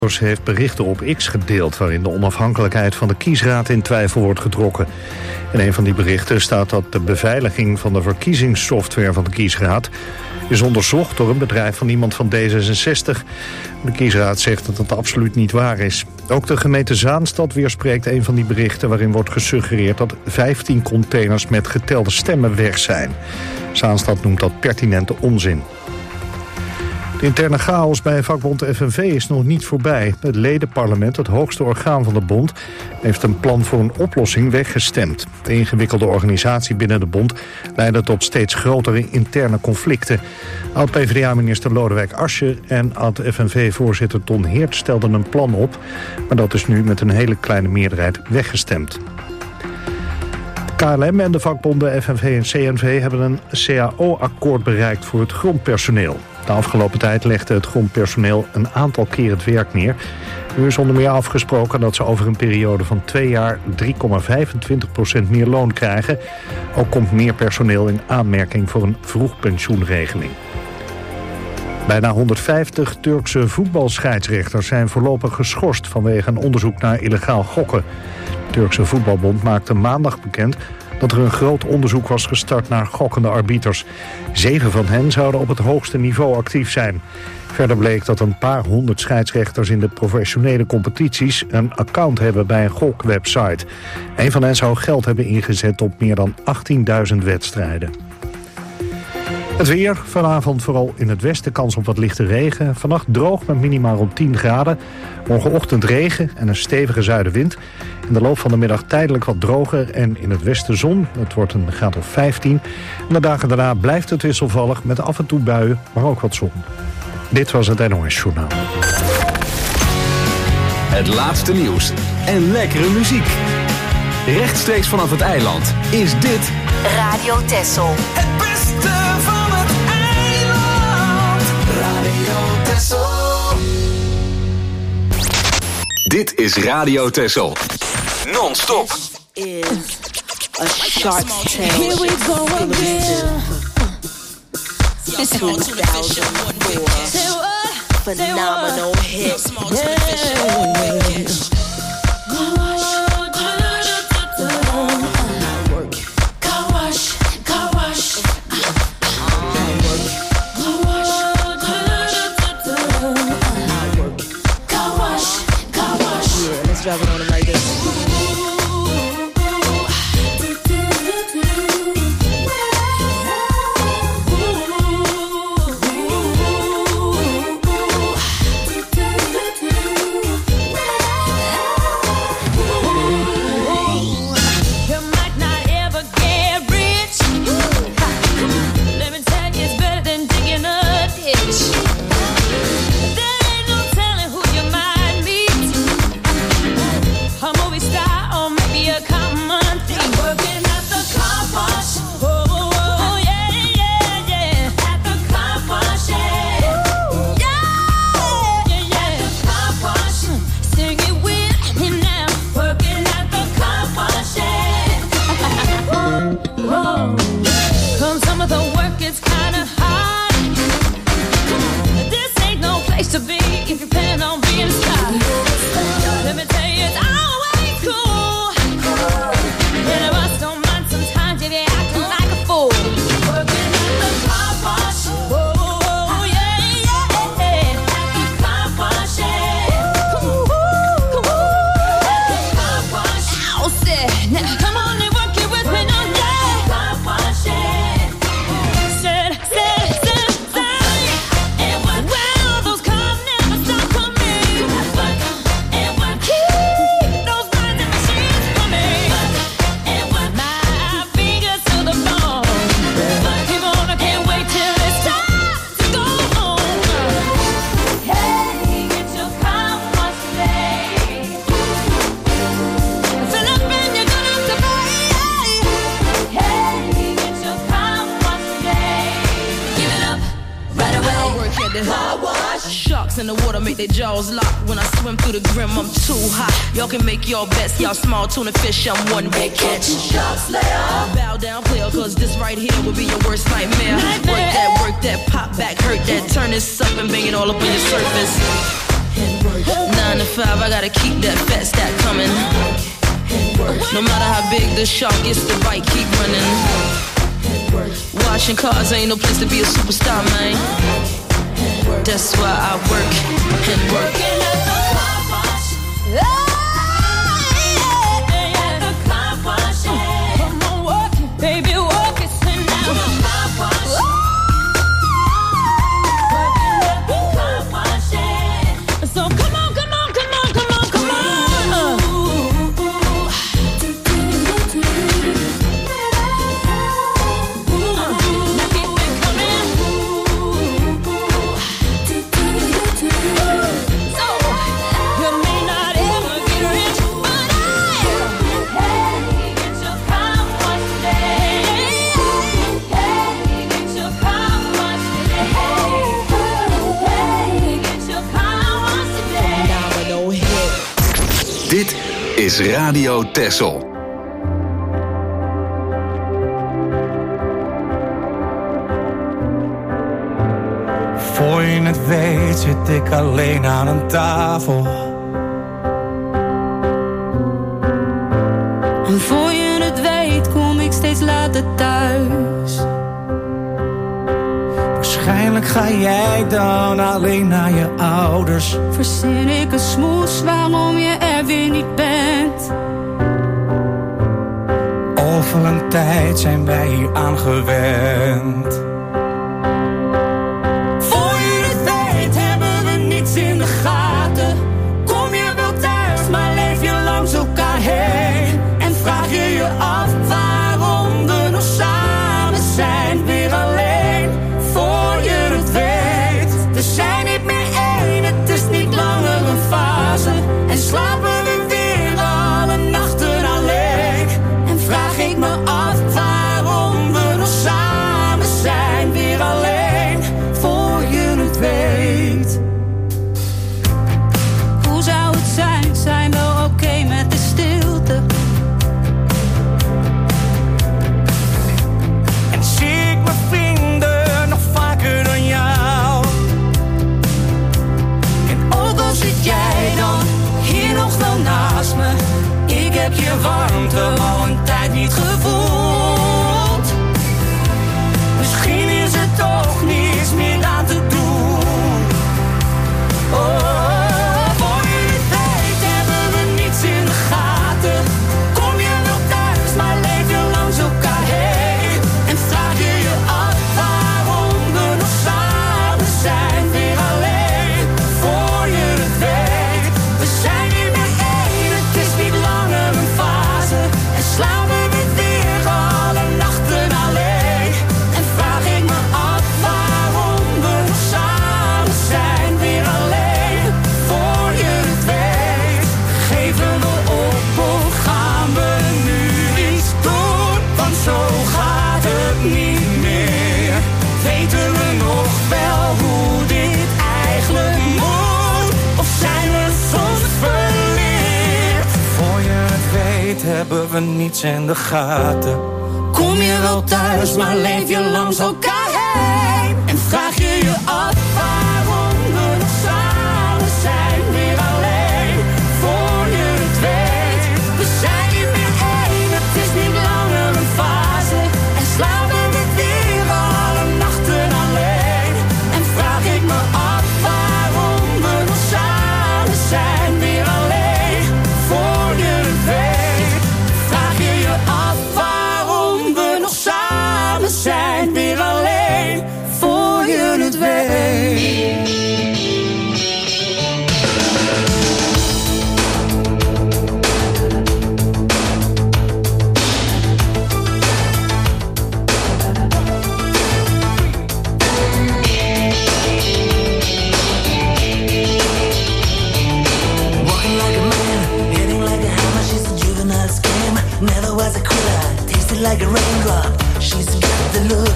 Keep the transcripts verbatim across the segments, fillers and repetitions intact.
heeft berichten op X gedeeld waarin de onafhankelijkheid van de kiesraad in twijfel wordt getrokken. In een van die berichten staat dat de beveiliging van de verkiezingssoftware van de kiesraad is onderzocht door een bedrijf van iemand van D zesenzestig. De kiesraad zegt dat dat absoluut niet waar is. Ook de gemeente Zaanstad weerspreekt een van die berichten waarin wordt gesuggereerd dat vijftien containers met getelde stemmen weg zijn. Zaanstad noemt dat pertinente onzin. De interne chaos bij vakbond F N V is nog niet voorbij. Het ledenparlement, het hoogste orgaan van de bond, heeft een plan voor een oplossing weggestemd. De ingewikkelde organisatie binnen de bond leidde tot steeds grotere interne conflicten. Oud-P v d A-minister Lodewijk Asscher en oud-F N V-voorzitter Ton Heert stelden een plan op, maar dat is nu met een hele kleine meerderheid weggestemd. K L M en de vakbonden F N V en C N V hebben een C A O-akkoord bereikt voor het grondpersoneel. De afgelopen tijd legde het grondpersoneel een aantal keer het werk neer. Nu is onder meer afgesproken dat ze over een periode van twee jaar drie komma vijfentwintig procent meer loon krijgen. Ook komt meer personeel in aanmerking voor een vroegpensioenregeling. Bijna honderdvijftig Turkse voetbalscheidsrechters zijn voorlopig geschorst vanwege een onderzoek naar illegaal gokken. De Turkse voetbalbond maakte maandag bekend dat er een groot onderzoek was gestart naar gokkende arbiters. Zeven van hen zouden op het hoogste niveau actief zijn. Verder bleek dat een paar honderd scheidsrechters in de professionele competities een account hebben bij een gokwebsite. Een van hen zou geld hebben ingezet op meer dan achttienduizend wedstrijden. Het weer, vanavond vooral in het westen kans op wat lichte regen. Vannacht droog met minimaal rond tien graden. Morgenochtend regen en een stevige zuidenwind. In de loop van de middag tijdelijk wat droger en in het westen zon. Het wordt een graad of vijftien. En de dagen daarna blijft het wisselvallig met af en toe buien, maar ook wat zon. Dit was het N O S-journaal. Het laatste nieuws en lekkere muziek. Rechtstreeks vanaf het eiland is dit Radio Texel. Het beste van het eiland. Radio Texel. Dit is Radio Texel. Non-stop. Is a shark tale. Here we go again. two thousand four phenomenal hit. Yeah. Drop it on him like this. Y'all can make your bets, y'all small tuna fish, I'm one big catch. Sharks layer. Bow down, player, cause this right here will be your worst nightmare. nightmare. Work that, work that, pop back, hurt that, turn this up and bang it all up on your surface. five, I gotta keep that fat stack coming. No matter how big the shark gets, the bite keep running. Washing cars ain't no place to be a superstar, man. That's why I work and work. Baby, walk it, sing now. Working at the car wash. So come on, come on, come on, come on, come on. Now keep it coming. So you may not ever get rich, but I hey, get your car wash today. Hey, get your car wash today. Hey, get your car wash today. Phenomenal hit. Dit is Radio Texel. Voor je het weet zit ik alleen aan een tafel. En voor je het weet kom ik steeds later thuis. Waarschijnlijk ga jij dan alleen naar je ouders. Verzin ik een smoes waarom je er weer niet bent. Over een tijd zijn wij hier aan gewend. Voor je het weet hebben we niets in de gaten. Kom je wel thuis, maar leef je langs elkaar heen. En vraag je je af waarom we nog samen zijn, weer alleen. Voor je het weet, we zijn niet meer één, het is niet langer een fase. En slapen we weer alle nachten alleen. En vraag ik me af waarom we nog samen zijn, weer alleen. Voor je het weet. Hoe zou het zijn, zijn we oké met de stilte? En zie ik mijn vrienden nog vaker dan jou. En ook al zit jij dan hier nog wel naast me, ik heb je warmte al een tijd niet gevoeld. Misschien is er toch niets meer aan te doen. Oh, voor je het weet hebben we niets in de gaten. Kom je wel thuis, maar leef je langs elkaar heen. En vraag je je af waarom we nog samen zijn, weer alleen. Voor je het weet, we zijn niet meer één, het is niet langer een fase. En slapen we weer alle nachten alleen. En vraag ik me af waarom we nog samen zijn, weer alleen. Voor je het weet, geven we op of gaan we nu iets doen? Want zo gaat het niet meer. Weten we nog wel hoe dit eigenlijk moet? Of zijn we soms verleerd? Voor je het weet hebben we niets in de gaten. Kom je wel thuis, maar leef je langs elkaar heen. En vraag je je af waarom we nog samen zijn, weer alleen. Voor je het weet, we zijn niet meer één, het is niet langer een fase. En slapen we weer alle nachten alleen. En vraag ik me af waarom we nog samen zijn, weer alleen. Voor je het weet, vraag je je af waarom we nog samen zijn, weer alleen. Voor je het weet. Walking like a man, hitting like a hammer. She's a juvenile scam. Never was a quitter, tasted like a raindrop. She's got the look.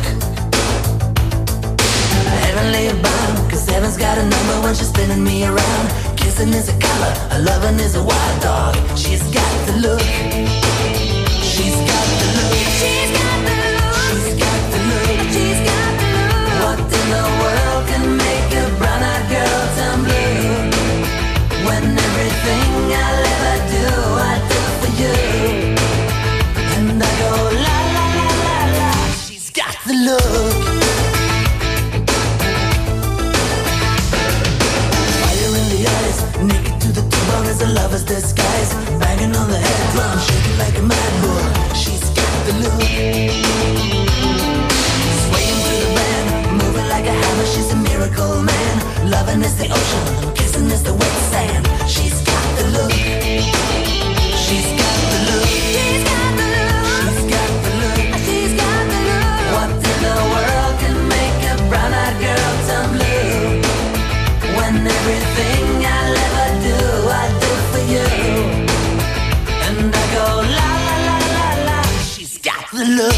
Heavenly bound, cause heaven's got a number when she's spinning me around. Kissing is a color, her loving is a wild dog. She's got the look. She's got the look. She's got the look. She's got the look. She's got the look. What in the world can make a brown-eyed girl turn blue? When everything I'll ever do, I do for you. And I go la la la la la. She's got the look. Fire in the eyes, naked to the bone as a lover's disguise. Banging on the head drum, shaking like a mad bull. She's got the look. Swaying through the band, moving like a hammer. She's a miracle man. Loving is the ocean, kissing is the wet sand. She's got the look. She's got the look. She's got the look. She's got the look. She's got the look. What in the world can make a brown-eyed girl turn blue? When everything I'll ever do, I do for you. And I go la la la la la. She's got the look.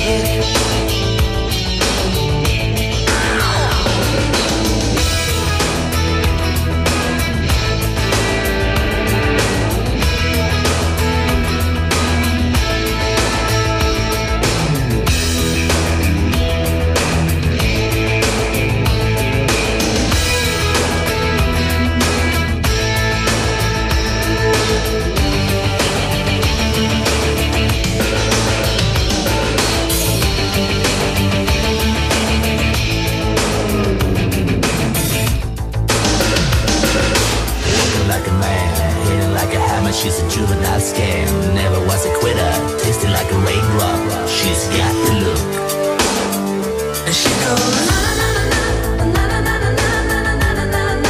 She's a juvenile scam, never was a quitter, tasting like a raindrop. She's got the look. And she goes na na na na na na na na na na na na na.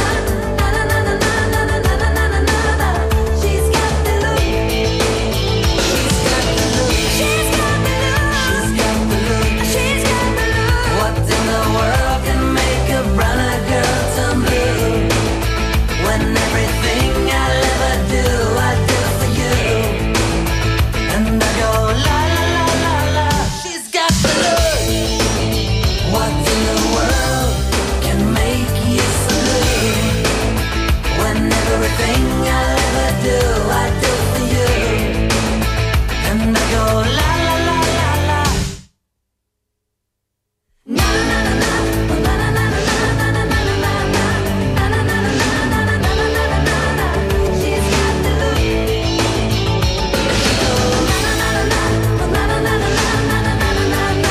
She's got the look. She's got the look. She's got the look. She's got the look. She's got the look. What in the world can make a brown-eyed girl turn blue? When everything I'll ever do, I do for you. And I go la la la la la. She's got the look. What in the world can make you so blue? When everything I'll ever do, I do for you. And I go la la la la la. Na na na na na na na na na na na na na. She's got the look. She goes na na na na na na na na na na na na na na.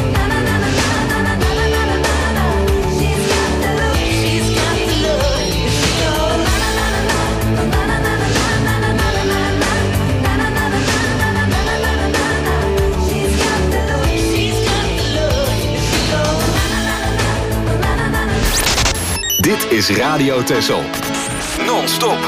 She's got the look. She's got the look. She goes na na na na na na na na na na na na na na. She's got the look. She's got the look. She goes na na na na na na na. Dit is Radio Texel. Non-stop.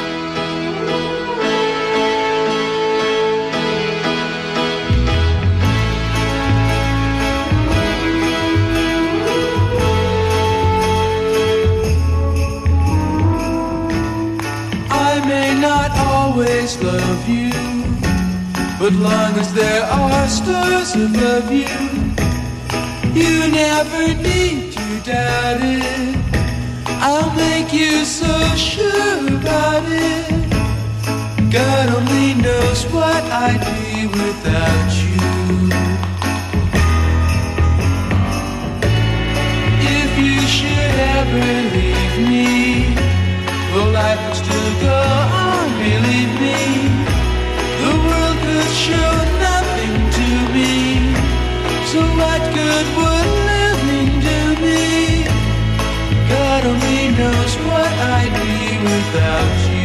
I may not always love you, but long as there are stars above you, you never need to doubt it. I'll make you so sure about it. God only knows what I'd be without you. If you should ever leave me, well, life would still go on, believe me. The world could show nothing to me, so what good would living do me? God only knows what I'd be without you.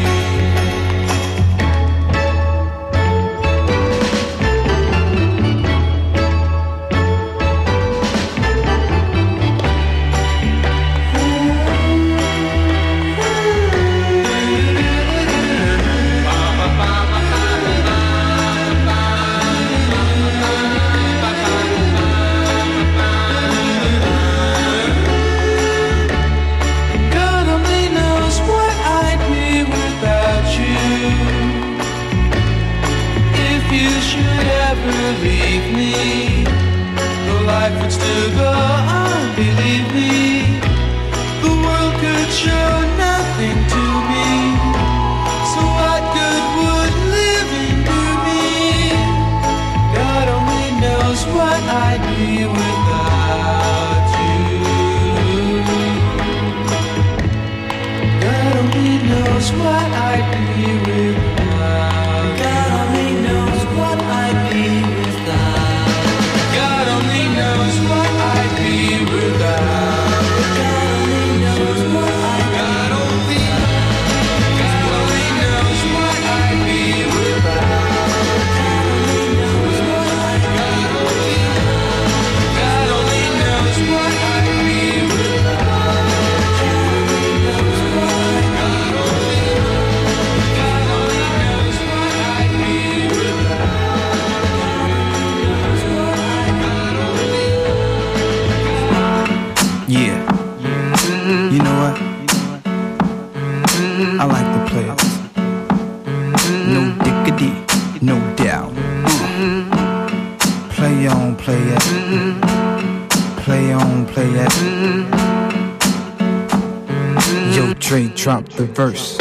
Leave me, the life would still go on, believe me. The world could show nothing to me, so what good would living do me? God only knows what I'd be without you. God only knows what I'd be without you. drop the verse.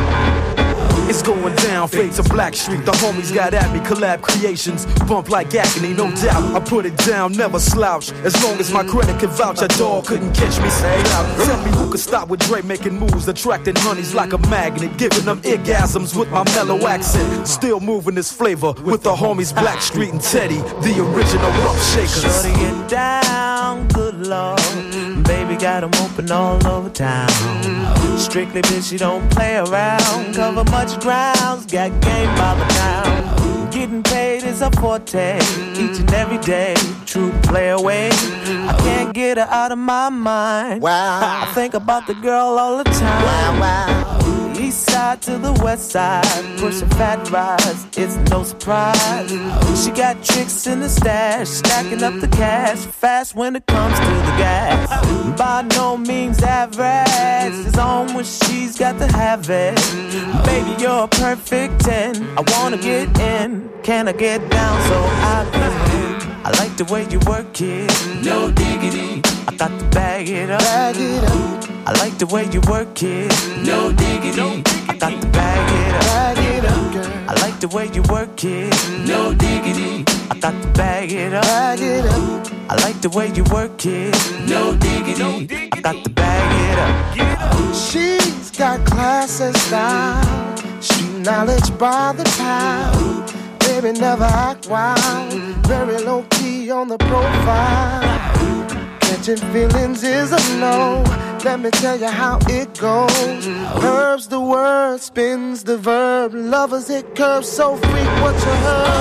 It's going down, fade to Black Street. The homies got at me, collab creations. Bump like agony, no doubt. I put it down, never slouch. As long as my credit can vouch, a dog couldn't catch me. Say out. Tell me who could stop with Dre making moves, attracting honeys like a magnet, giving them orgasms with my mellow accent. Still moving this flavor with the homies Black Street and Teddy, the original rough shakers. Shorty get down, good lord. Baby got 'em open all over town. Strictly bitch, you don't play around. Cover much grounds, got game by the town. Getting paid is a forte, each and every day. True play away. I can't get her out of my mind. Wow. I think about the girl all the time. Wow, wow. East side to the west side, pushing fat rides, it's no surprise. She got tricks in the stash, stacking up the cash, fast when it comes to the gas. By no means average, it's on when she's got to have it. Baby, you're a perfect ten, I wanna get in, can I get down so I can? I like the way you work it, no diggity, I got to bag it up, bag it up. I like the way you work it, no diggity, I got to bag it up, bag it up, girl. I like the way you work it, no diggity, I got to bag it up, bag it up. I like the way you work it, no diggity, I got to bag it up. She's got class and style, street knowledge by the pound. Baby never act wild, very low key on the profile. Catching feelings is a no. Let me tell you how it goes. Herbs the word, spins the verb. Lovers hit curves, so freak what you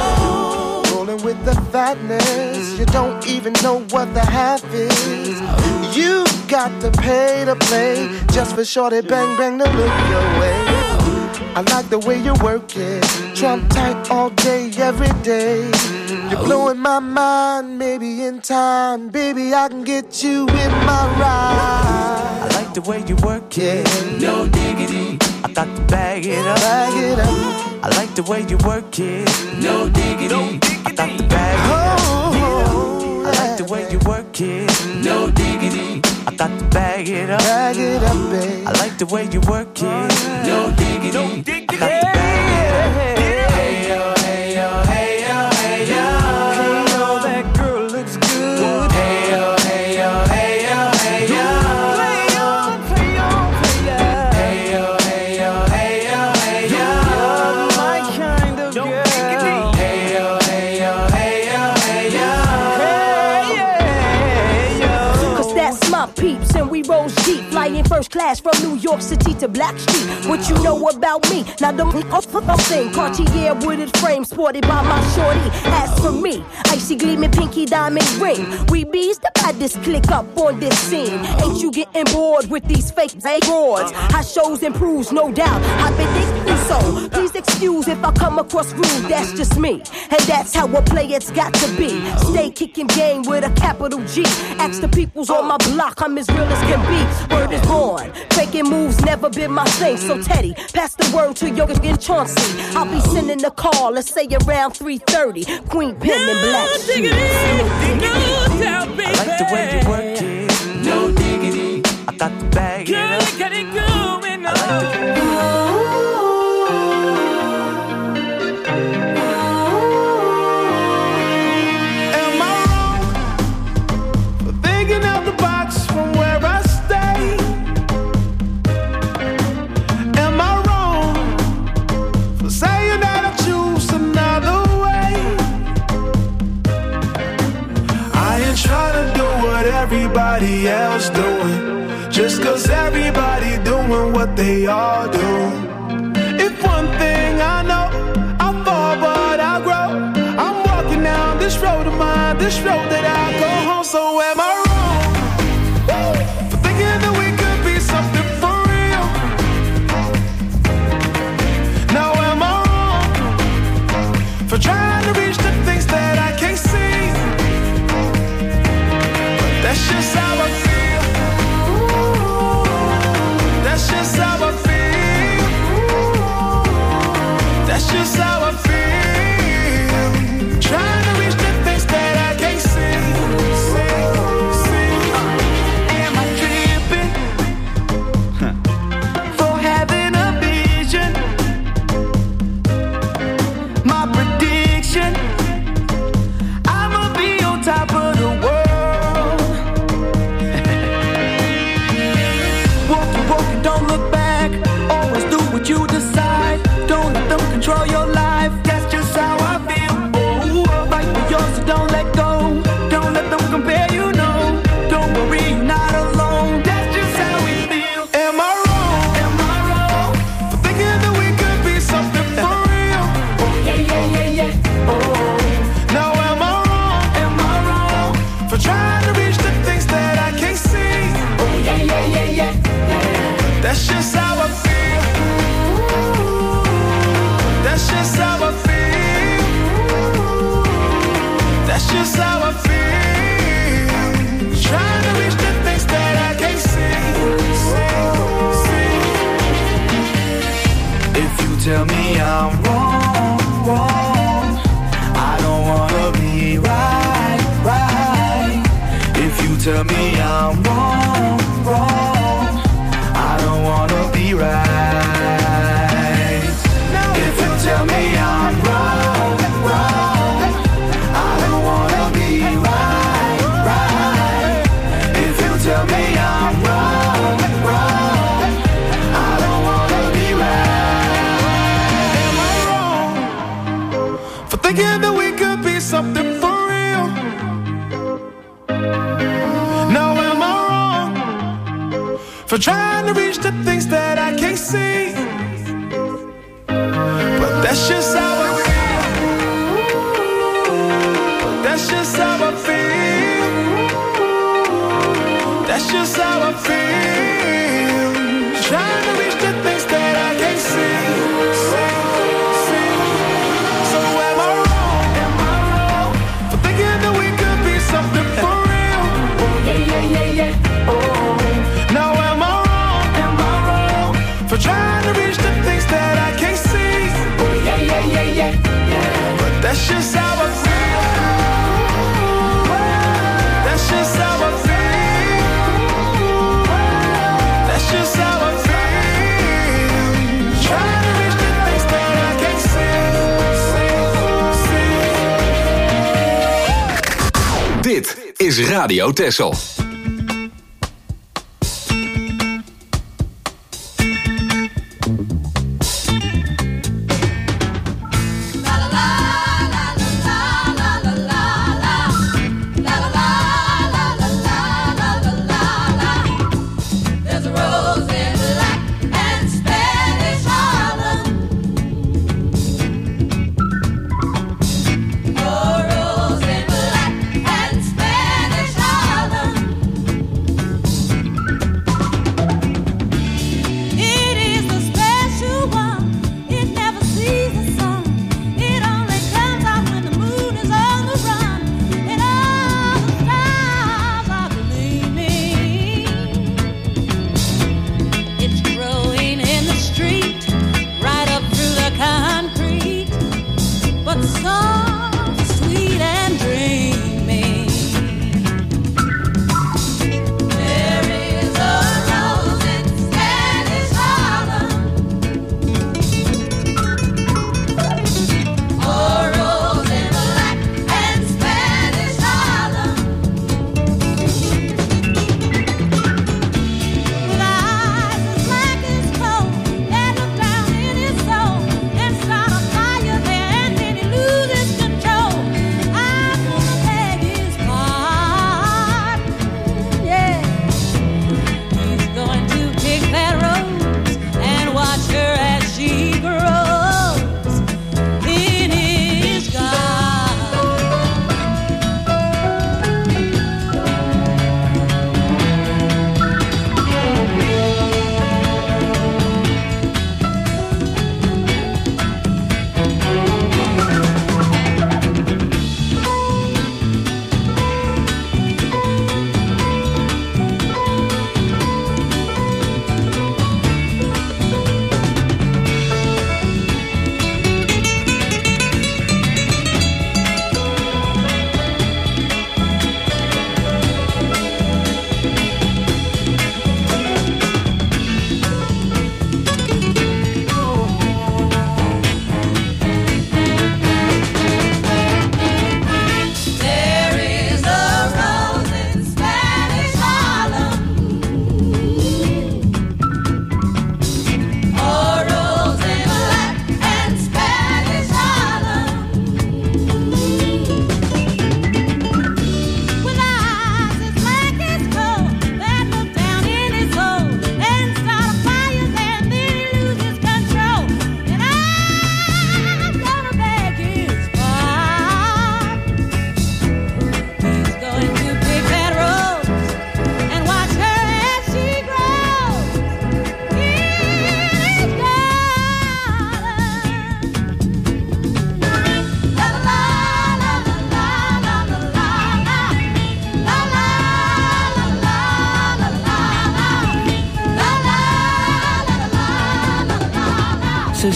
heard. Rolling with the fatness, you don't even know what the half is. You got to pay to play, just for shorty bang bang to look your way. I like the way you work it, Trump tight all day, every day. You're blowing my mind, maybe in time, baby, I can get you in my ride. I like the way you work it, no diggity, I got to bag it up, bag it up. I like the way you work it, no diggity, I got to bag it up. Oh, I like the way you work it, no diggity, I got to bag it up, bag it up, babe. I like the way you work it, no diggity, I got to bag it up. Hey yo, hey yo, hey yo, hey yo. Hey yo, that girl looks good. Hey yo, hey yo, hey yo, hey yo. Play on, play on, play on. Hey yo, hey yo, hey yo, hey yo. You're my kind of girl. Hey yo, hey yo, hey yo, hey yo. Hey yo. Cause that's my peeps and we roll deep, flying first class from New York City to Black Street. What you know about me? Now don't I'm saying Cartier wooded frame sported by my shorty. As for me, icy gleaming pinky diamond ring. We bees the baddest click up on this scene. Ain't you getting bored with these fake broads? How shows improves, no doubt. I've been thinking so. Please excuse if I come across rude. That's just me, and that's how a player's got to be. Stay kicking game with a capital G. Ask the peoples on my block, I'm as real as can be. Word is born. Faking moves never been my thing. So Teddy, pass the word to your and Chauncey. I'll be sending a call, let's say around three thirty. Queen Pen and Black Street. No doubt, baby. I like the way you work it, no diggity, I got to bag it up. Girl, got it going on. I like the Am I wrong for thinking out the box from where I stay? Am I wrong for saying that I choose another way? I ain't trying to do what everybody else doing, just cause everybody doing what they all do. If one thing I know, I fall but I grow. I'm walking down this road of mine, this road that I go home. So am I wrong for thinking that we could be something for real? Now am I wrong for trying to reach the things that I can't see? But that's just how I feel. That's just how I feel. That's just how I feel. Trying to reach the things that I can't see. see. I'm wrong, wrong, I don't wanna be right, right. If you tell me I'm wrong, wrong, I don't wanna be right. If you tell me I'm wrong, wrong, I don't wanna be right, right. If you tell me I'm wrong, wrong, I don't wanna be right. Am I wrong for thinking that we could be something for real? Now am I wrong for trying to reach the things that I can't see? But that's just how I feel. But that's just how I feel. That's just how I feel. Trying to reach the things that I can't see. See, see. So am I wrong? Am I wrong for thinking that we could be something for real? Oh yeah, yeah, yeah, yeah. Oh. Now am I wrong? Am I wrong for trying to reach the things that I can't see? Oh yeah, yeah, yeah, yeah, yeah. But that's just how I feel. That's just how I feel. That's just how I feel. Trying to reach the things that I can't see, see, see. Dit is Radio Texel. There's a rose in black and Spanish Harlem. A rose in black and Spanish Harlem.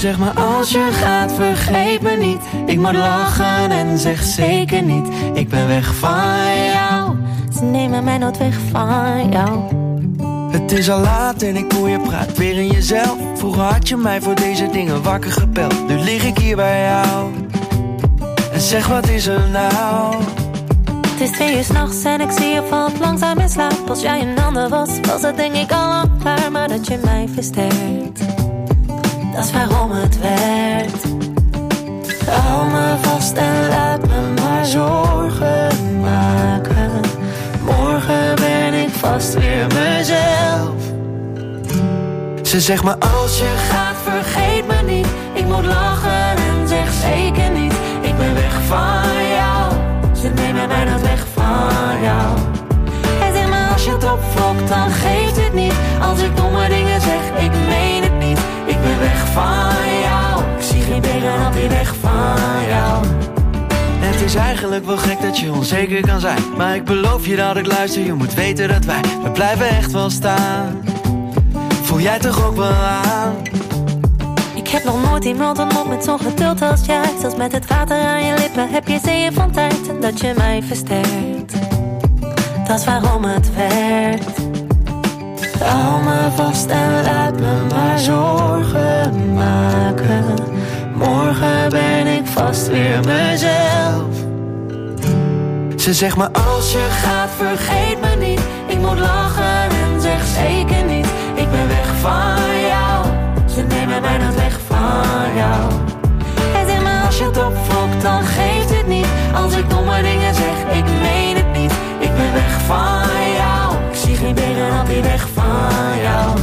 zeg maar als je gaat vergeet me niet. Ik moet lachen en zeg zeker niet. Ik ben weg van jou. Ze nemen mij nooit weg van jou. Het is al laat en ik hoor je praat weer in jezelf. Vroeger had je mij voor deze dingen wakker gebeld. Nu lig ik hier bij jou. En zeg wat is er nou? Het is twee uur 's nachts en ik zie je valt langzaam in slaap. Als jij een ander was, was het denk ik al lang klaar. Maar dat je mij versterkt, dat is waarom het werkt. Hou me vast en laat me maar zorgen maken. Morgen ben ik vast weer mezelf. Ze zegt maar als je gaat vergeet me niet. Ik moet lachen en zeg zeker niet. Ik ben weg van jou. Ze nemen mij nooit weg van jou. En zeg maar als je het opvlokt dan geeft het niet. Als ik domme dingen zeg, ik meen het niet. Ik ben weg van jou. Ik zie geen tegenhand die weg van jou. Het is eigenlijk wel gek dat je onzeker kan zijn. Maar ik beloof je dat ik luister. Je moet weten dat wij, we blijven echt wel staan. Voel jij toch ook wel aan? Ik heb nog nooit iemand ontmoet met zo'n geduld als jij. Zelfs met het water aan je lippen heb je zeeën van tijd. En dat je mij versterkt, dat is waarom het werkt. Hou me vast en laat me maar zorgen maken. Morgen ben ik vast weer mezelf. Ze zegt maar als je gaat vergeet me niet. Ik moet lachen en zeg zeker niet. Ik ben weg van jou. Ze nemen mij nooit weg van jou. En zeg maar Als je het opvlokt dan geeft het niet. Als ik domme dingen zeg, ik meen het niet. Ik ben weg van jou. Ik zie geen tegenhand die weg van jou.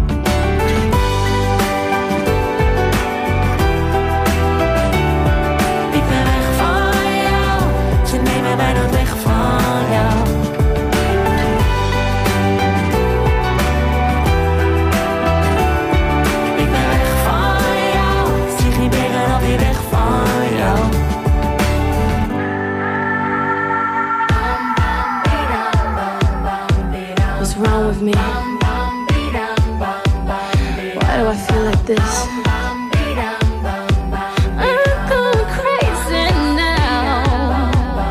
Ik ben weg van jou. Ze nemen mij nooit weg van jou. Ik ben weg van jou. Ik zie geen tegenhand die weg van jou. what's wrong with me? Why do I feel like this? I'm going crazy now.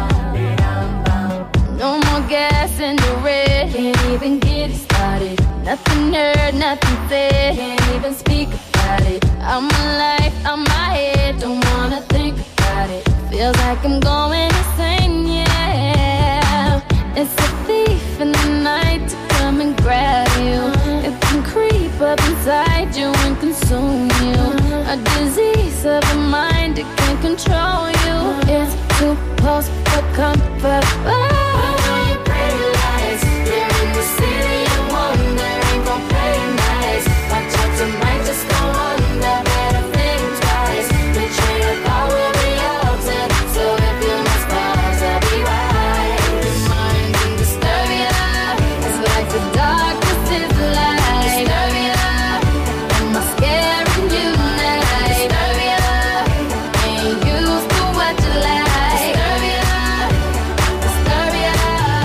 No more gas in the red. Can't even get it started. Nothing heard, nothing said. Can't even speak about it. I'm alive, I'm my head. Don't wanna think about it. Feels like I'm going insane, yeah. It's a thief in the night to come and grab you. It can creep up inside you and consume you. A disease of the mind, it can control you. It's too close for comfort. Oh, pretty lights, you're in the city of wonder. Ain't gon' play nice. Watch out, tonight just go under. Better think twice. The train of thought will be altered. So if you must pause, I'll be right. Your mind can disturb you. It's like the darkness is the light. Disturb you. Am I scaring you now? Disturb you. Ain't used to what you like. Disturb you. Disturb you.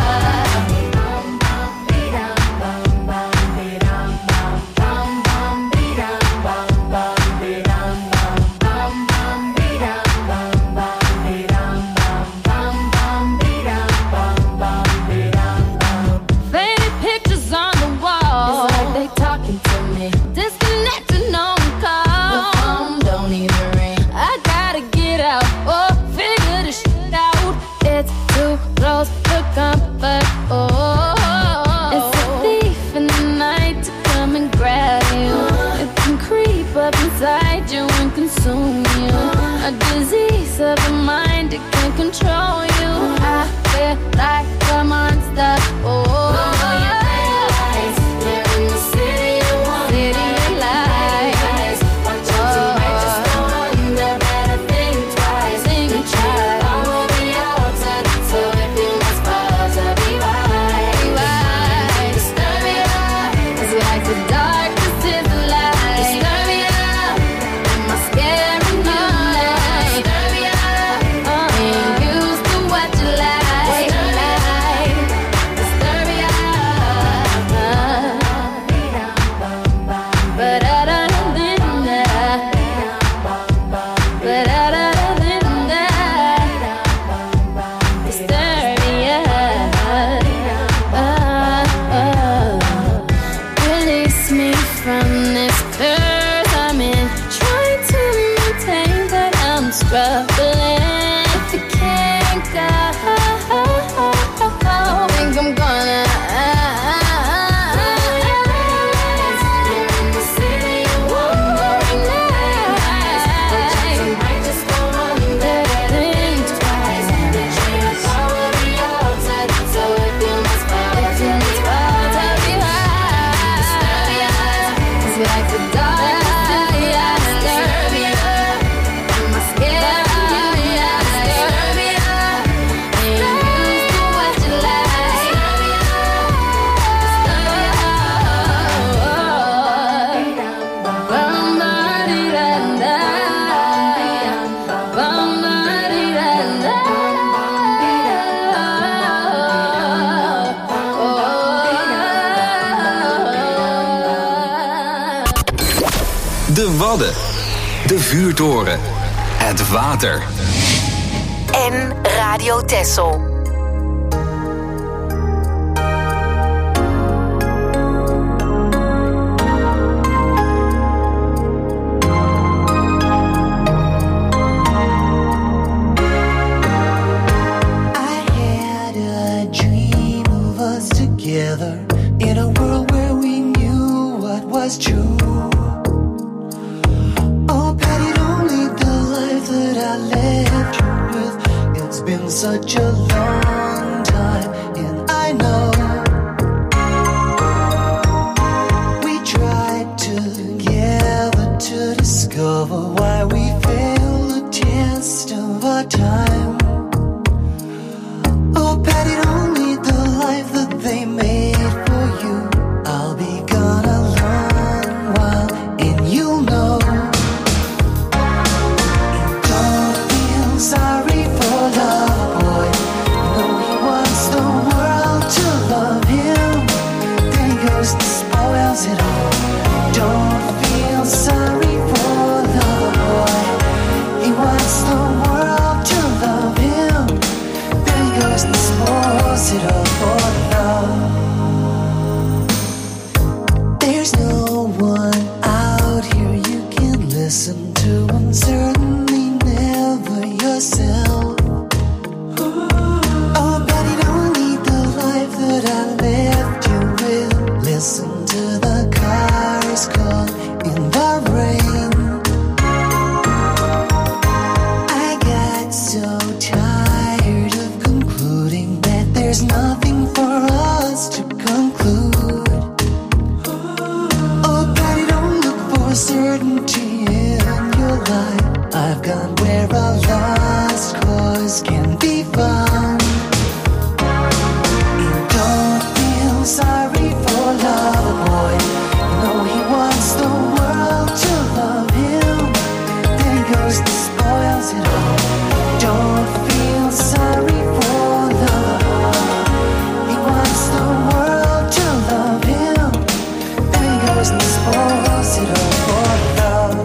Bum bum be dum bum bum be dum bum bum bum be dum bum bum be dum bum bum bum be dum bum bum be dum bum bum bum be dum bum bum be dum bum. Faded pictures on the wall. It's like they talking to me. Disconnected, no call. The phone don't even ring. I gotta get out. Oh, figure this shit out. It's too close for comfort. Oh, it's a thief in the night to come and grab you. It can creep up inside you and consume you. A disease of the mind, it can control you. I feel like a monster. Oh, you're in the city of wonder. City of lights. Watch out, tonight just go under. Better think twice. Think twice. I will be altered. So if you must pause, I'll be right. Right. Disturb you. It's like the darkness is the light. Disturb you. Am I scaring you now? Disturb you. Ain't used to struggling if you can't go. Think I'm gonna. De Wadden. De Vuurtoren. Het water. En Radio Texel. In a world where we knew what was true. Oh, Patty, don't leave the life that I left you with. It's been such a long time, and I know we tried together to discover why we failed the test of our time. Oh, Patty, don't leave the life that they made. Listen to and certainly never yourself. Oh, Betty, don't lead the life that I left you with. Listen to the cars call in the rain. I got so tired of concluding that there's nothing for us to conclude. Oh, Betty, don't look for certainty. I've gone where a lost cause can be found. You don't feel sorry for love, boy. You know he wants the world to love him. Then he goes and spoils it all. Don't feel sorry for love. He wants the world to love him. Then he goes and spoils it all for love.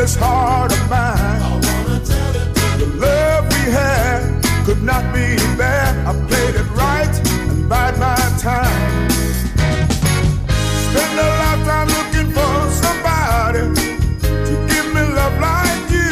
this heart of mine. I wanna tell it to you. The love we had could not be bad. I played it right and bide my time. Spend a lifetime looking for somebody to give me love like you.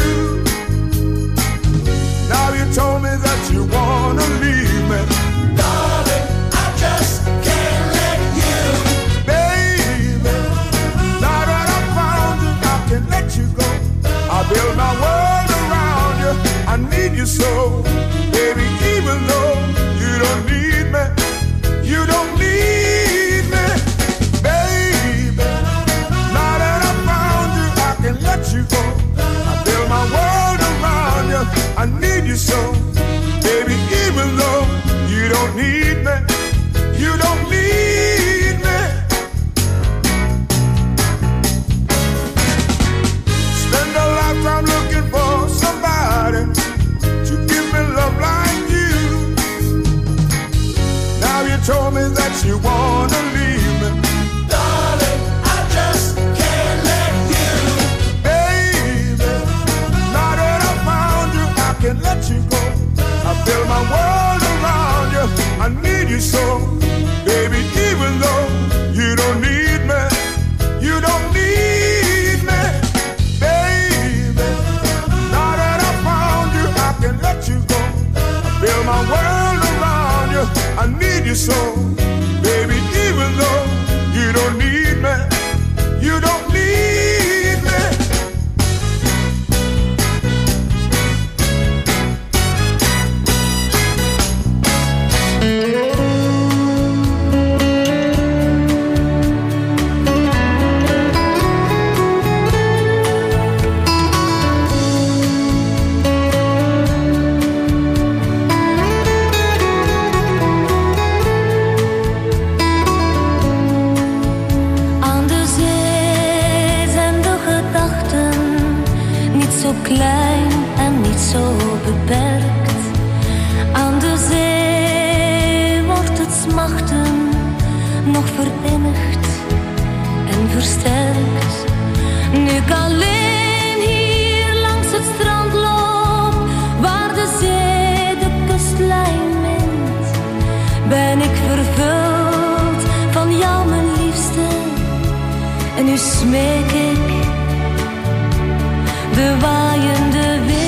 Now you told me that you wanna leave me. Darling, I just can't let you. Baby, now that I found you, I can let you go. I build my world around you. I need you so. Baby, even though you don't need me, you don't need me. Baby, now that I found you, I can let you go. I build my world around you. I need you so. Baby, even though you don't need me, you don't need me. Spend a lifetime looking for somebody to give me love like you. Now you told me that you wanna leave me. Darling, I just can't let you. Baby, now that I found you, I can let you go. I build my world around you. I need you so. Baby, even though you don't need me, you don't need me. Baby, now that I found you, I can let you go. I build my world around you. I need you so. Baby, even though you don't need me, you don't need me. Aan de zee zijn de gedachten niet zo klein en niet zo beperkt. Aan de zee wordt het smachten nog verinnigd en versterkt. Nu ik alleen hier langs het strand loop, waar de zee de kustlijn mint, ben ik vervuld van jou, mijn liefste. En nu smeek ik de waaiende wind.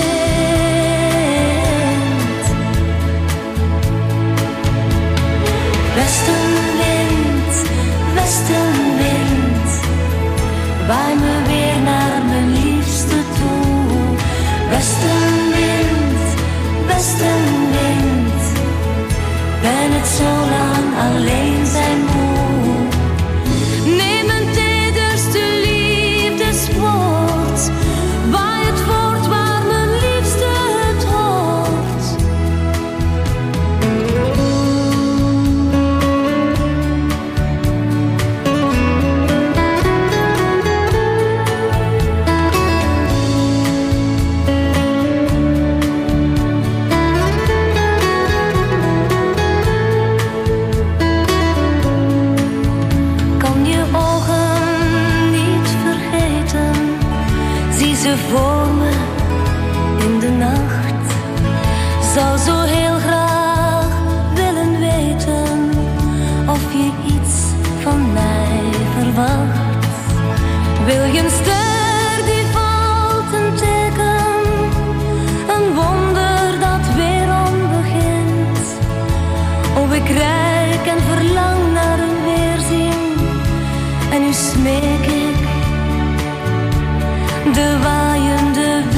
Westenwind, westenwind, waai me weer naar mijn liefste toe. Westenwind, westenwind, ben het zo lang alleen zijn moe. Neem een tederste liefdeswoord, waai het voort waar mijn liefste het hoort. Kan je ogen niet vergeten, zie ze voor me in de nacht. Zou zo heel graag willen weten of je iets van mij verwacht. Wil je een ster die valt, een teken, een wonder dat weerom begint. Oh, ik rijk en verlang naar een weerzien, en nu smeek ik de waaiende wind.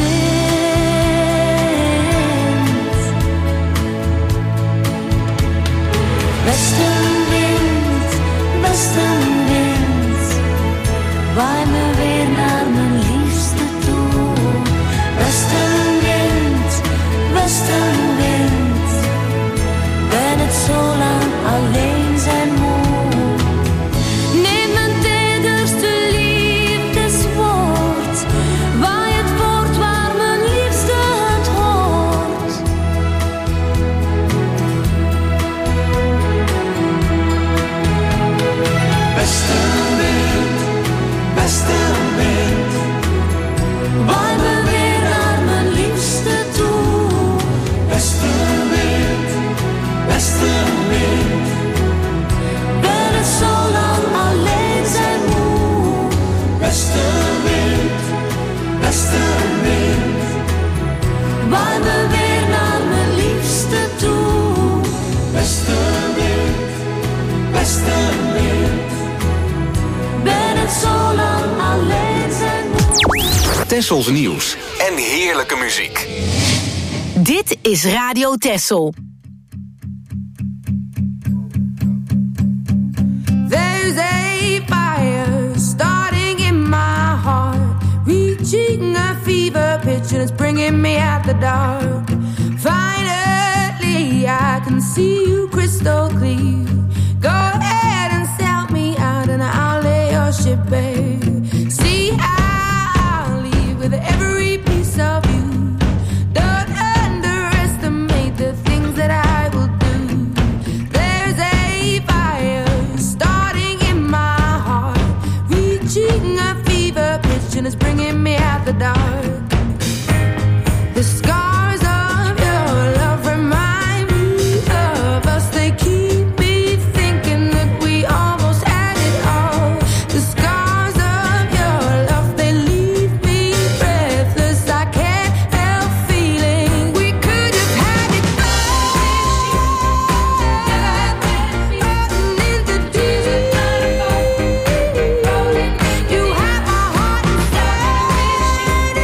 Westenwind, westenwind, waai me weer naar mijn liefste toe. Westenwind, westenwind, ben het zo lang alleen zijn moe. Neem mijn tederste liefdeswoord, waai Tessels nieuws en heerlijke muziek. Dit is Radio Tessel. There's a fire starting in my heart, reaching a fever pitch and it's bringing me out the dark. Finally, I can see you crystal clear. Go ahead and sell me out and I'll lay your ship bare. See, I'll leave with every piece of you. Don't underestimate the things that I will do. There's a fire starting in my heart, reaching a fever pitch and it's bringing me out the dark. The scars of your love remind me of us. They keep me thinking that we almost had it all. The scars of your love, they leave me breathless. I can't help feeling we could have had it all. In the deep, you have my heart inside.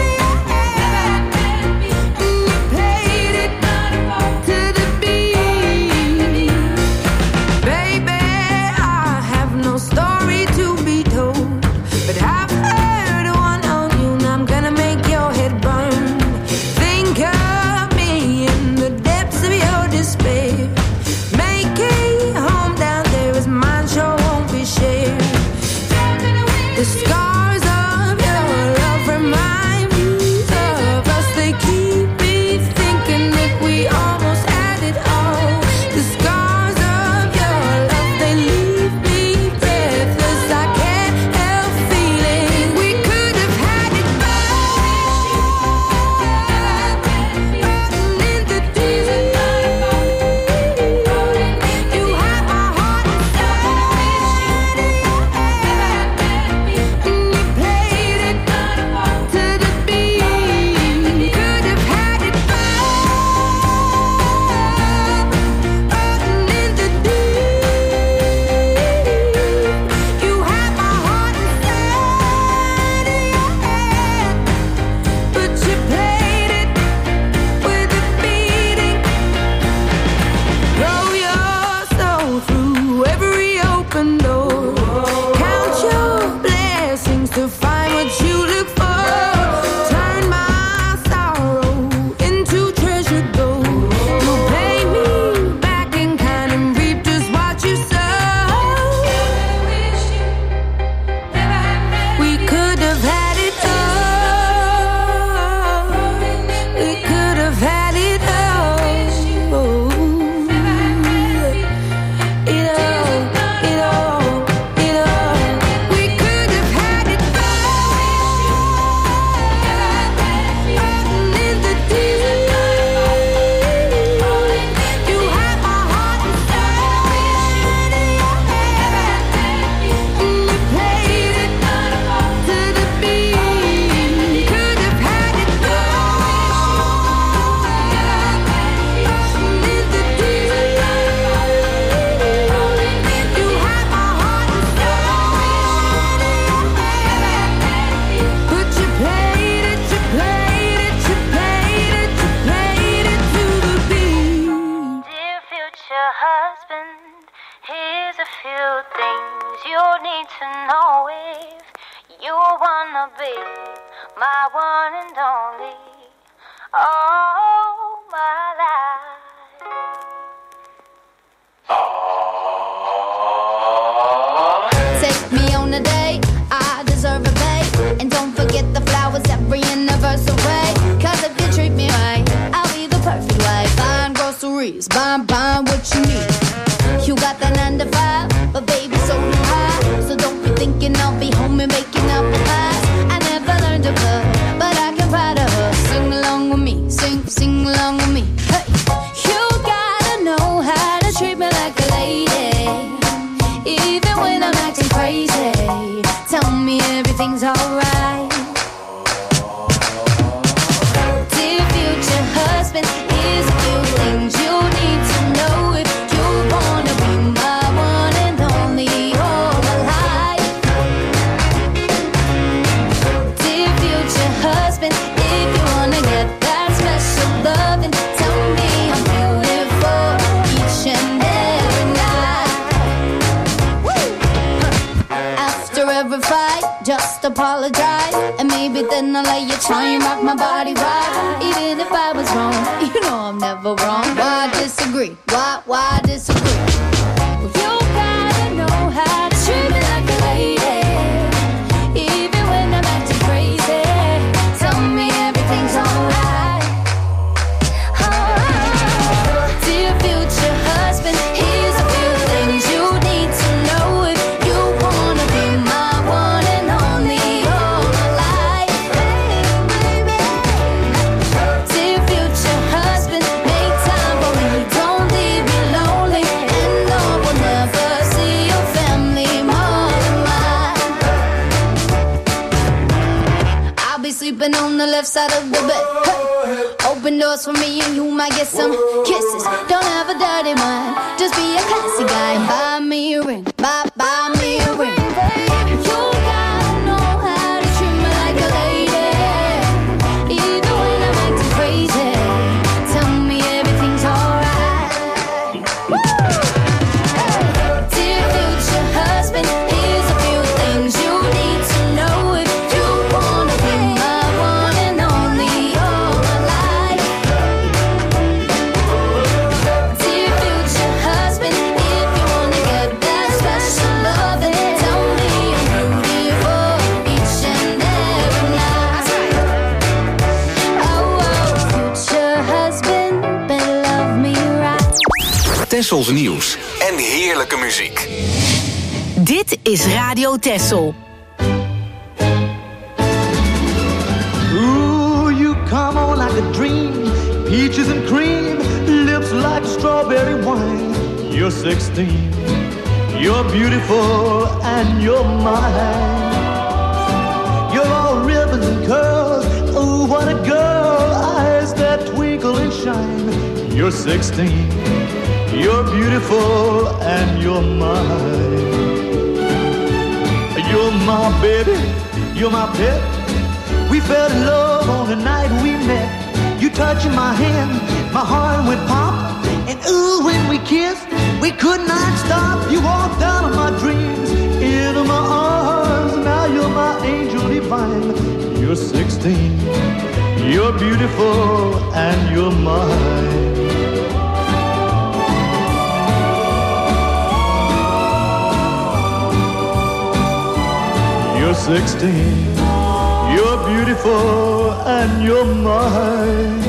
You played it to the beat. Baby, I have no story to be told, but I've heard one on you and I'm gonna make your head burn. Think of me in the depths of your despair. Make a home down there as mine sure won't be shared. The scars of your love remind me of us. They keep me thinking that we almost had it all. The scars of your love, they leave me breathless. I can't help feeling we could have had it all. In the deep, you have my heart inside. You played it to the beat. Could have had it all. In the deep, you have my heart inside. But you played it with a beating. Throw your soul through every open door. Count your blessings to find what you look for. Turn my sorrow into treasure gold. You pay me back in kind and reap just what you sow. We could have had it all. We could have had it all. It all, it all, it all. We could have had it all. In the deep, you have my heart inside. You played it to the beat. Could have had it all. In the deep, you have my heart inside. But you played it, you played it, you played it, you played it to the beat. Dear future husband, here's a few things you need to know if you wanna be my one and only. All my life. Take me on a date, I deserve a bait. And don't forget the flowers every anniversary. Cause if you treat me right, I'll be the perfect wife. Buying groceries, buying, buying what you need. You got the nine to five, but baby so do I. So don't be thinking I'll be home and making up the pies. I never learned to cook, but I can ride a hook. Sing along with me, sing, sing along with me. Hey, you got just apologize, and maybe then I'll let you try and rock my body right. Even if I was wrong, you know I'm never wrong. Why disagree? Why, why disagree? Well, you gotta know how to treat me like a lady, even when I'm acting crazy. Tell me everything's alright. Oh, dear future husband, here's a few things you need to know if you wanna be my one and only all my life. Dear future husband, make time for me, don't leave me lonely, and no will never see your family more than mine. I'll be sleeping on the left side of the bed. Hey. Open doors for me and you might get some kisses. Don't have a dirty mind, just be a classy guy and buy me a ring. Buy, buy me a ring. You gotta know how to treat me like a lady, even when I'm acting crazy. Tell me everything's alright. Dear future husband, here's a few things you need to know if you wanna be my one and only all my life. Dear future husband, if you wanna get that special love, then tell me I'm beautiful each and every night. Oh, oh, future husband, better love me right. Tessels nieuws en heerlijke muziek. Dit is Radio Tessel. Ooh, you come on like a dream, peaches and cream, lips like strawberry wine. You're sixteen, you're beautiful and you're mine. You're all ribbons and curls, ooh, what a girl, eyes that twinkle and shine. You're sixteen, you're beautiful and you're mine. You're my baby, you're my pet. We fell in love on the night we met. You touching my hand, my heart went pop. And ooh, when we kissed, we could not stop. You walked out of my dreams, into my arms. Now you're my angel divine. You're sixteen, you're beautiful and you're mine. You're sixteen, you're beautiful and you're mine.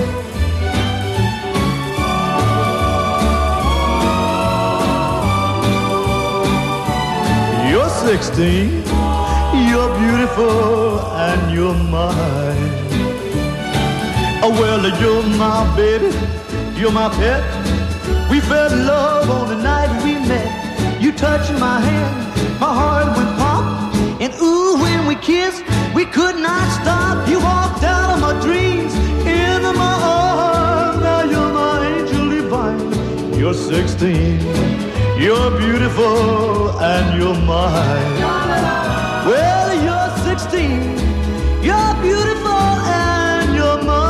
You're sixteen, you're beautiful and you're mine. Oh, well, you're my baby, you're my pet. We fell in love on the night we met. You touching my hand, my heart went pop. And ooh, when we kissed, we could not stop. You walked out of my dreams, into my arms. Now you're my angel divine. You're sixteen, you're beautiful and you're mine. Well, you're sixteen, you're beautiful and you're mine.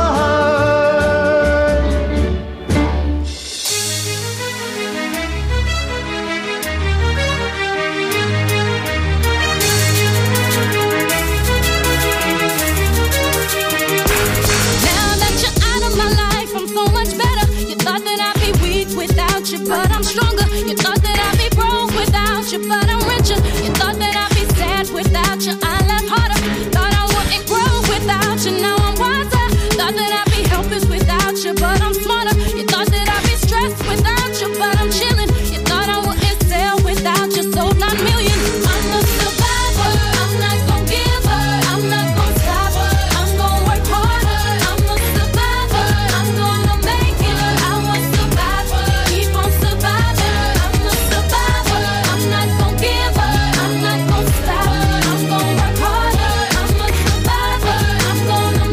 But I'm stronger. You thought that I'd be broke without you, but I'm richer. You thought that I'd be sad without you, I laugh harder. Thought I wouldn't grow without you, now I'm wiser. Thought that I'd be helpless without you, but I'm smarter. You thought that I'd be stressed without you, but I'm chilling. You thought I wouldn't sell without you, sold nine million. I'm a survivor, I'm not gon' give up, I'm not gon' stop, I'm gon' work harder. I'm a survivor, I'm gonna make it. I'm a survivor, keep on surviving. I'm a survivor, I'm not gon' give up, I'm not gon' stop, I'm gon' work harder. I'm a survivor, I'm gonna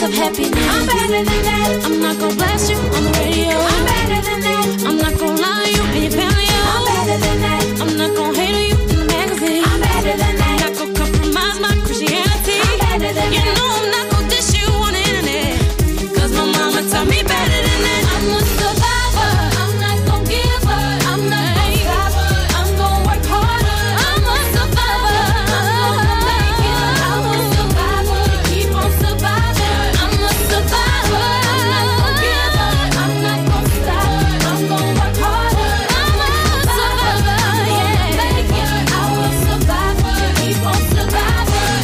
of happiness. I'm better than that. I'm not gonna blast you on the radio. I'm better than that. I'm not gonna lie to you and your family. I'm better than that. I'm not gonna hate on you in the magazine. I'm better than that. I'm not gonna compromise my Christianity. I'm better than that. You know I'm not gonna dish you on the internet. Cause my mama taught me better than that. I'm a survivor. I'm not gonna give up. I'm not gonna stop. I'm gonna work harder. I'm a survivor. I'm gonna make it. I'm a survivor. Keep on surviving. I'm a survivor. I'm not gonna give up. I'm not gonna stop. I'm gonna work harder. I'm a survivor. Yeah, make it. I will survive. Keep on surviving.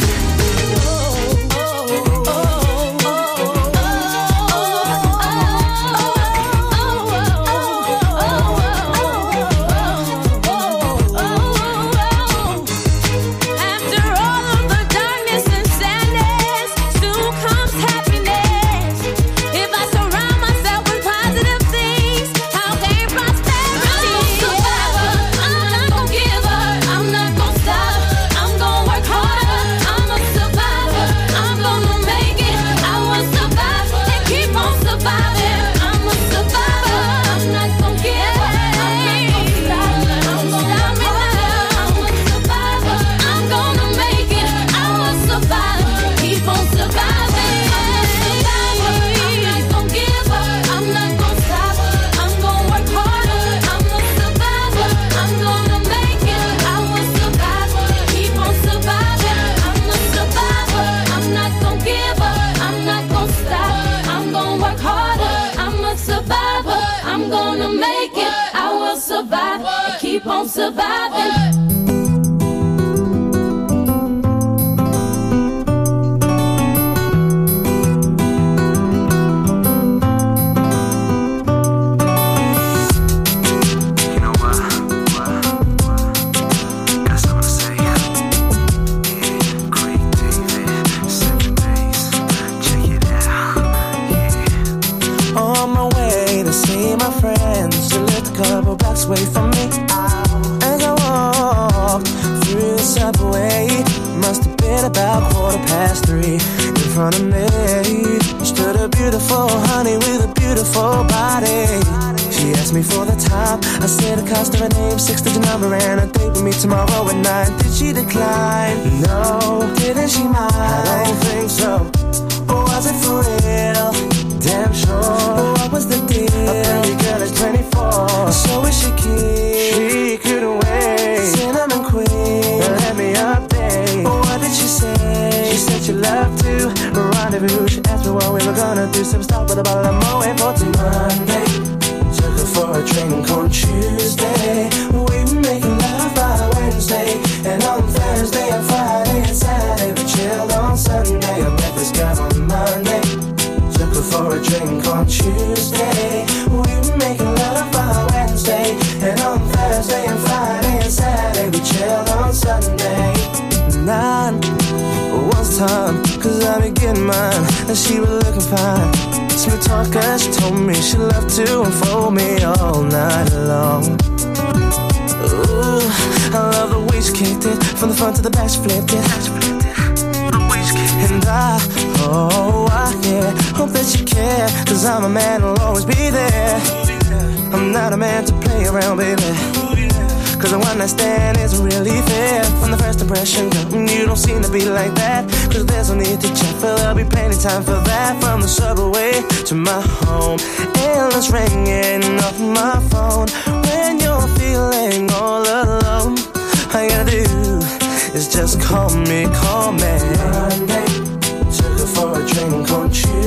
After all of the darkness and sadness, soon comes happiness. If I surround myself with positive things, I'll gain prosperity. I'm a survivor. I'm not gonna give up. I'm not gonna stop. I'm gonna work harder. I'm a survivor. I'm gonna make it. I will survive and keep on surviving. I'm a survivor. I'm not gonna give up. I'm not gonna stop. I'm gonna work harder. I'm a survivor. I'm gonna make it. I will survive. Keep on surviving. I'm a survivor. I'm not gonna give up. I'm not gonna stop. I'm gonna work harder. I'm a survivor. I'm gonna make it. I will survive. Keep on surviving. I'm a survivor. I'm not gonna give up. I'm not gonna stop. I'm gonna work harder. I'm a survivor. I'm gonna make it. I will survive. Keep on surviving. You know what? Got something to say. Yeah, Craig David, seven days. Check it out. Yeah. On my way to see my friends who lived a couple blocks away from me. As I walked through the subway, must have been about quarter past three. In front of me stood a beautiful honey with a beautiful body. She asked me for the time. I said the cost of her name, six-digit number, and a date with me tomorrow at nine. Did she decline? No. Didn't she mind? I don't think so. Or was it for real? Damn sure. What was the deal? A pretty girl is twenty-four. So is she keen? She couldn't wait. Cinnamon queen, let me update. What did she say? She said she loved to rendezvous. She asked me what we were gonna do. Some stop with a bottle of Moet for till Monday. Took her for a drink on Tuesday. We were making love by Wednesday. And on Thursday and Friday and Saturday we chilled on Sunday. I met this guy on Monday. Took her for a drink on Tuesday. We were making love by Wednesday. And on Thursday and Friday and Saturday we chilled on Sunday. Nine was time, cause I be getting mine. And she was looking fine. Smooth talker, she told me she loved to unfold me all night long. Ooh, I love the way she kicked it. From the front to the back she flipped it. And I, oh, I, yeah, hope that you care. Cause I'm a man who'll always be there. I'm not a man to play around, baby. Cause a one night stand isn't really fair. From the first impression, girl, you don't seem to be like that. Cause there's no need to check, but there'll be plenty time for that. From the subway to my home, endless ringing off my phone. When you're feeling all alone, all you gotta do is just call me, call me. Monday, took her for a drink on Tuesday.